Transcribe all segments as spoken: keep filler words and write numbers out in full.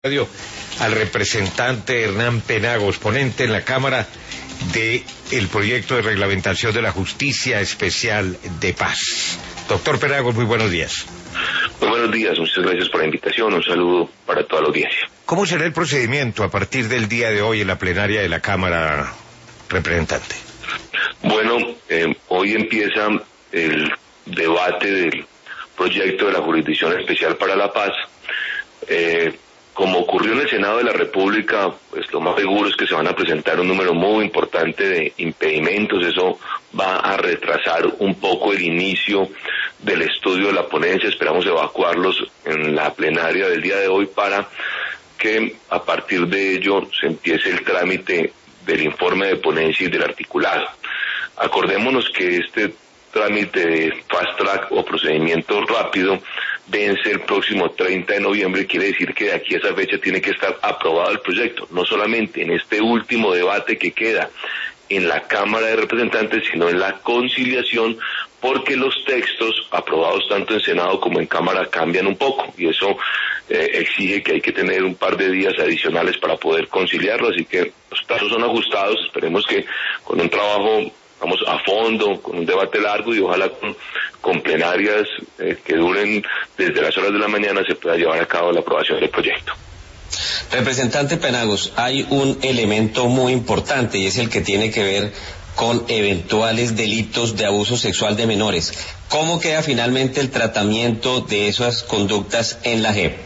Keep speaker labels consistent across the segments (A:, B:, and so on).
A: Radio al representante Hernán Penagos, ponente en la Cámara de el proyecto de reglamentación de la Justicia Especial de Paz. Doctor Penagos, muy buenos días.
B: Muy buenos días, muchas gracias por la invitación, un saludo para toda la audiencia.
A: ¿Cómo será el procedimiento a partir del día de hoy en la plenaria de la Cámara, representante?
B: Bueno, eh, hoy empieza el debate del proyecto de la Jurisdicción Especial para la Paz. Eh, Como ocurrió en el Senado de la República, pues lo más seguro es que se van a presentar un número muy importante de impedimentos. Eso va a retrasar un poco el inicio del estudio de la ponencia. Esperamos evacuarlos en la plenaria del día de hoy para que a partir de ello se empiece el trámite del informe de ponencia y del articulado. Acordémonos que este trámite de fast track o procedimiento rápido vence el próximo treinta de noviembre, quiere decir que de aquí a esa fecha tiene que estar aprobado el proyecto, no solamente en este último debate que queda en la Cámara de Representantes, sino en la conciliación, porque los textos aprobados tanto en Senado como en Cámara cambian un poco, y eso eh, exige que hay que tener un par de días adicionales para poder conciliarlo, así que los plazos son ajustados. Esperemos que con un trabajo vamos a fondo, con un debate largo y ojalá con, con plenarias eh, que duren desde las horas de la mañana se pueda llevar a cabo la aprobación del proyecto.
C: Representante Penagos, hay un elemento muy importante y es el que tiene que ver con eventuales delitos de abuso sexual de menores. ¿Cómo queda finalmente el tratamiento de esas conductas en la J E P?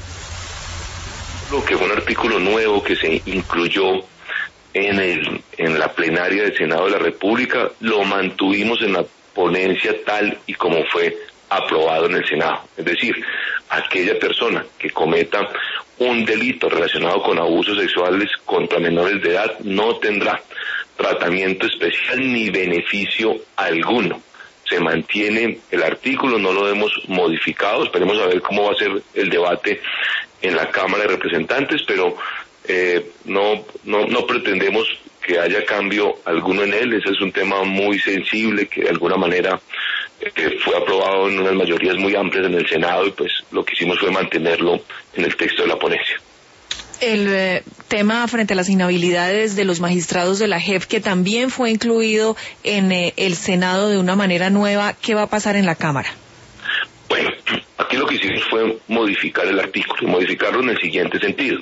B: Lo que fue un artículo nuevo que se incluyó en el en la plenaria del Senado de la República, lo mantuvimos en la ponencia tal y como fue aprobado en el Senado. Es decir, aquella persona que cometa un delito relacionado con abusos sexuales contra menores de edad no tendrá tratamiento especial ni beneficio alguno. Se mantiene el artículo, no lo hemos modificado, esperemos a ver cómo va a ser el debate en la Cámara de Representantes, pero Eh, no, no, no pretendemos que haya cambio alguno en él. Ese es un tema muy sensible que de alguna manera eh, fue aprobado en unas mayorías muy amplias en el Senado y pues lo que hicimos fue mantenerlo en el texto de la ponencia.
D: El eh, tema frente a las inhabilidades de los magistrados de la J E P, que también fue incluido en eh, el Senado de una manera nueva, ¿qué va a pasar en la Cámara?
B: Bueno, aquí lo que hicimos fue modificar el artículo y modificarlo en el siguiente sentido.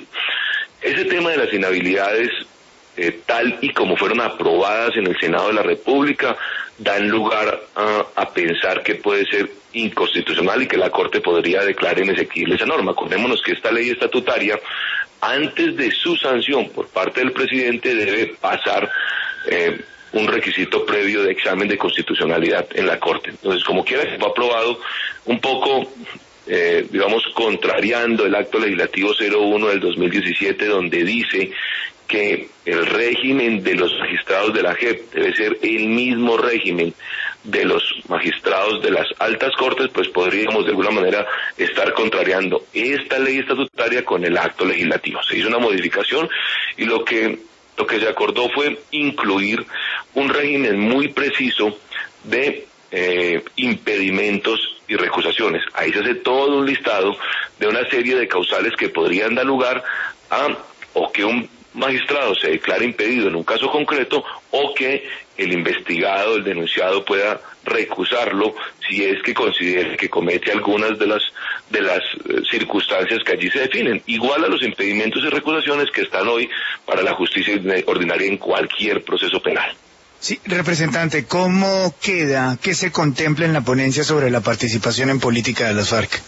B: Ese tema de las inhabilidades, eh, tal y como fueron aprobadas en el Senado de la República, dan lugar a, a pensar que puede ser inconstitucional y que la Corte podría declarar inexequible esa norma. Acordémonos que esta ley estatutaria, antes de su sanción por parte del presidente, debe pasar eh, un requisito previo de examen de constitucionalidad en la Corte. Entonces, como quiera, fue aprobado un poco Eh, digamos, contrariando el acto legislativo cero uno del dos mil diecisiete, donde dice que el régimen de los magistrados de la J E P debe ser el mismo régimen de los magistrados de las altas cortes. Pues podríamos de alguna manera estar contrariando esta ley estatutaria con el acto legislativo. Se hizo una modificación y lo que, lo que se acordó fue incluir un régimen muy preciso de eh, impedimentos y recusaciones. Ahí se hace todo un listado de una serie de causales que podrían dar lugar a o que un magistrado se declare impedido en un caso concreto o que el investigado, el denunciado pueda recusarlo si es que considere que comete algunas de las de las eh, circunstancias que allí se definen, igual a los impedimentos y recusaciones que están hoy para la justicia ordinaria en cualquier proceso penal.
E: Sí, representante, ¿cómo queda, qué se contempla en la ponencia sobre la participación en política de las FARC?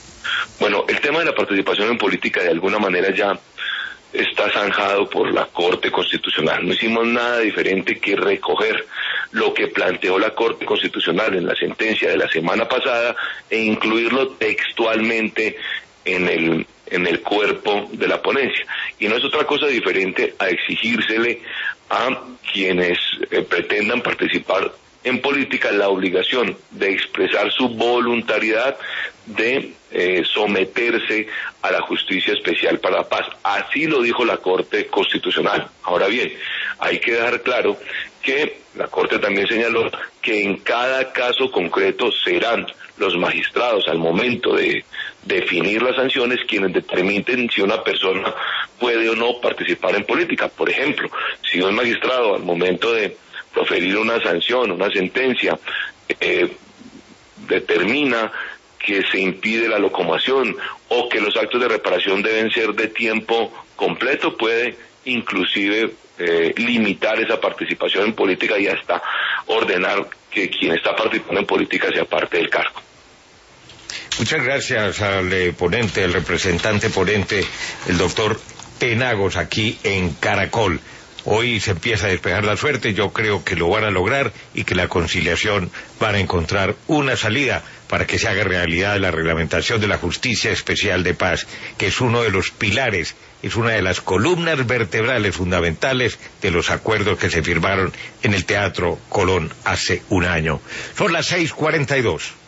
B: Bueno, el tema de la participación en política de alguna manera ya está zanjado por la Corte Constitucional. No hicimos nada diferente que recoger lo que planteó la Corte Constitucional en la sentencia de la semana pasada e incluirlo textualmente en el en el cuerpo de la ponencia. Y no es otra cosa diferente a exigírsele a quienes eh, pretendan participar en política la obligación de expresar su voluntariedad de eh, someterse a la Justicia Especial para la Paz. Así lo dijo la Corte Constitucional. Ahora bien, hay que dejar claro que la Corte también señaló que en cada caso concreto serán los magistrados al momento de definir las sanciones quienes determinen si una persona puede o no participar en política. Por ejemplo, si un magistrado al momento de proferir una sanción, una sentencia, eh, determina que se impide la locomoción o que los actos de reparación deben ser de tiempo completo, puede inclusive eh, limitar esa participación en política y hasta ordenar que quien está participando en política sea parte del cargo.
A: Muchas gracias al eh, ponente, al representante ponente, el doctor Penagos, aquí en Caracol. Hoy se empieza a despejar la suerte, yo creo que lo van a lograr y que la conciliación van a encontrar una salida para que se haga realidad la reglamentación de la Justicia Especial de Paz, que es uno de los pilares, es una de las columnas vertebrales fundamentales de los acuerdos que se firmaron en el Teatro Colón hace un año. Son las seis cuarenta y dos.